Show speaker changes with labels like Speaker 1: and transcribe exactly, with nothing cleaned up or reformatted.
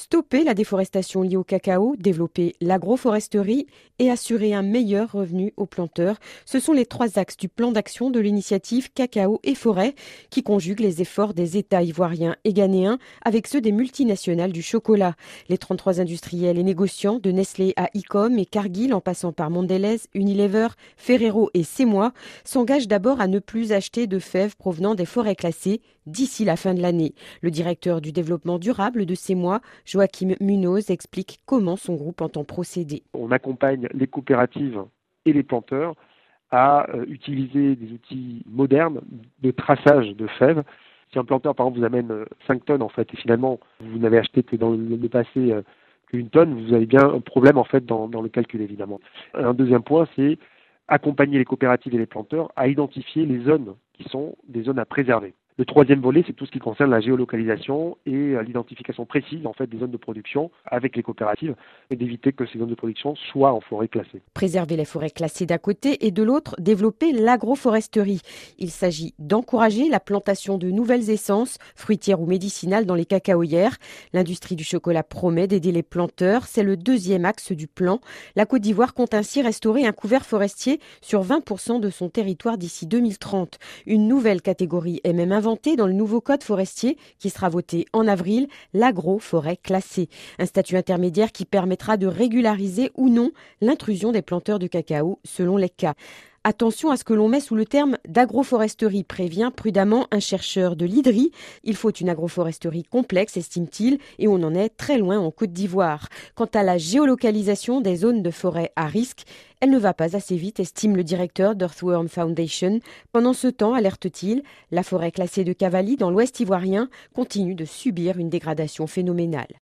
Speaker 1: Stopper la déforestation liée au cacao, développer l'agroforesterie et assurer un meilleur revenu aux planteurs, ce sont les trois axes du plan d'action de l'initiative Cacao et Forêt qui conjugue les efforts des États ivoiriens et ghanéens avec ceux des multinationales du chocolat. Les trente-trois industriels et négociants de Nestlé à Icom et Cargill en passant par Mondelez, Unilever, Ferrero et Semois s'engagent d'abord à ne plus acheter de fèves provenant des forêts classées d'ici la fin de l'année. Le directeur du développement durable de Semois, Joachim Munoz, explique comment son groupe entend procéder.
Speaker 2: On accompagne les coopératives et les planteurs à euh, utiliser des outils modernes de traçage de fèves. Si un planteur, par exemple, vous amène euh, cinq tonnes, en fait, et finalement, vous n'avez acheté que dans le, le passé euh, qu'une tonne, vous avez bien un problème, en fait, dans, dans le calcul, évidemment. Un deuxième point, c'est accompagner les coopératives et les planteurs à identifier les zones qui sont des zones à préserver. Le troisième volet, c'est tout ce qui concerne la géolocalisation et l'identification précise en fait des zones de production avec les coopératives et d'éviter que ces zones de production soient en forêt classée.
Speaker 1: Préserver les forêts classées d'un côté et de l'autre, développer l'agroforesterie. Il s'agit d'encourager la plantation de nouvelles essences, fruitières ou médicinales dans les cacaoyères. L'industrie du chocolat promet d'aider les planteurs. C'est le deuxième axe du plan. La Côte d'Ivoire compte ainsi restaurer un couvert forestier sur vingt pour cent de son territoire d'ici deux mille trente. Une nouvelle catégorie est même inventée dans le nouveau code forestier qui sera voté en avril, l'agroforêt classée. Un statut intermédiaire qui permettra de régulariser ou non l'intrusion des planteurs de cacao selon les cas. Attention à ce que l'on met sous le terme d'agroforesterie, prévient prudemment un chercheur de l'I D R I. Il faut une agroforesterie complexe, estime-t-il, et on en est très loin en Côte d'Ivoire. Quant à la géolocalisation des zones de forêt à risque, elle ne va pas assez vite, estime le directeur d'Earthworm Foundation. Pendant ce temps, alerte-t-il, la forêt classée de Cavally dans l'ouest ivoirien continue de subir une dégradation phénoménale.